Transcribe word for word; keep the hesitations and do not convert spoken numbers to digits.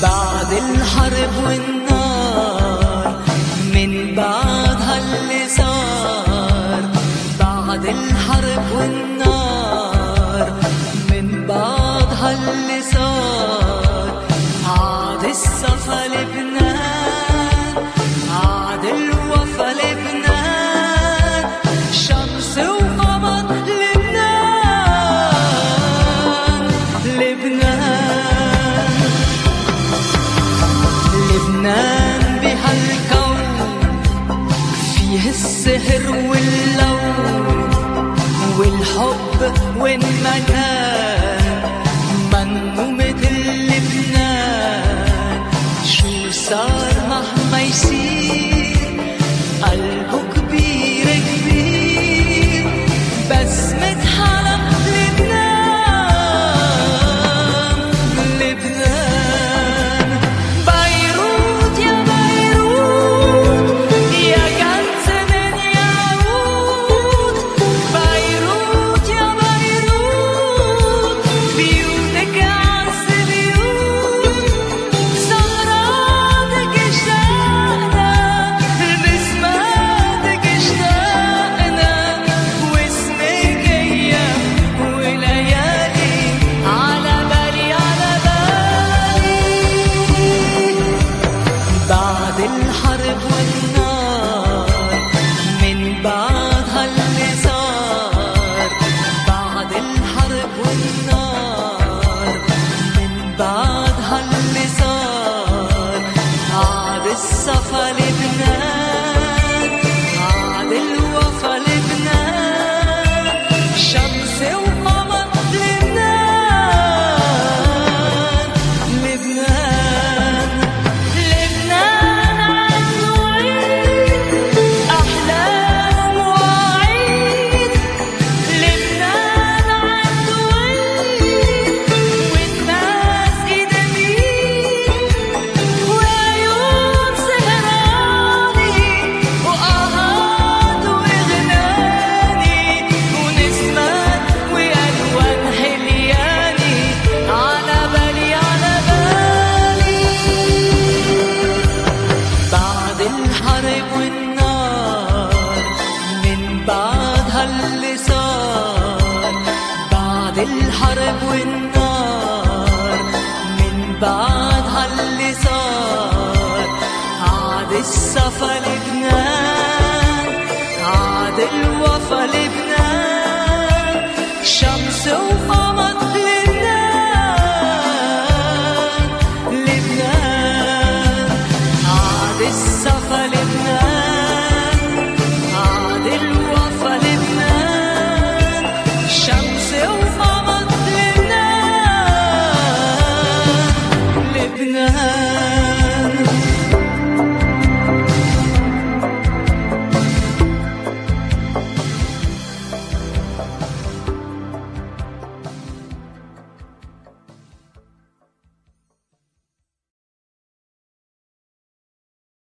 بعد الحرب والنار، من بعدها اللي صار. بعد الحرب والنار، من بعدها اللي صار. عاد الصفا لبنان، عاد الوفا لبنان، شمس وقمر لبنان. لبنان لبنان بهالكون فيه السهر واللون والحب والمكان، منو مثل لبنان. شو صار مهما يصير قلبه كبير كبير، بس متحرم لبنان. لبنان بيروت يا بيروت يا كنز من ياقوت. بيروت يا بيروت بيوتك عز بيوت، سهراتك اشتقنا، بسماتك اشتقنا، واسمك ايام وليالي على بالي على بالي. بعد الحرب والنار، من بعدها اللي صار. بعد الحرب والنار، من بعدها اللي صار. عاد الصفا لبنان، عاد الوفا لبنان، شمس وقمر لبنان. لبنان لبنان عنده عيد، أحلام وعيد. لبنان عنده عيد، والناس إيد بإيد، وعيون سهراني، وآهات وأغاني، ونسمات وألوان حلياني على بالي على بالي. بعد الحرب والنار، من بعدها اللي صار. بعد الحرب والنار، من بعدها اللي صار. عاد الصفا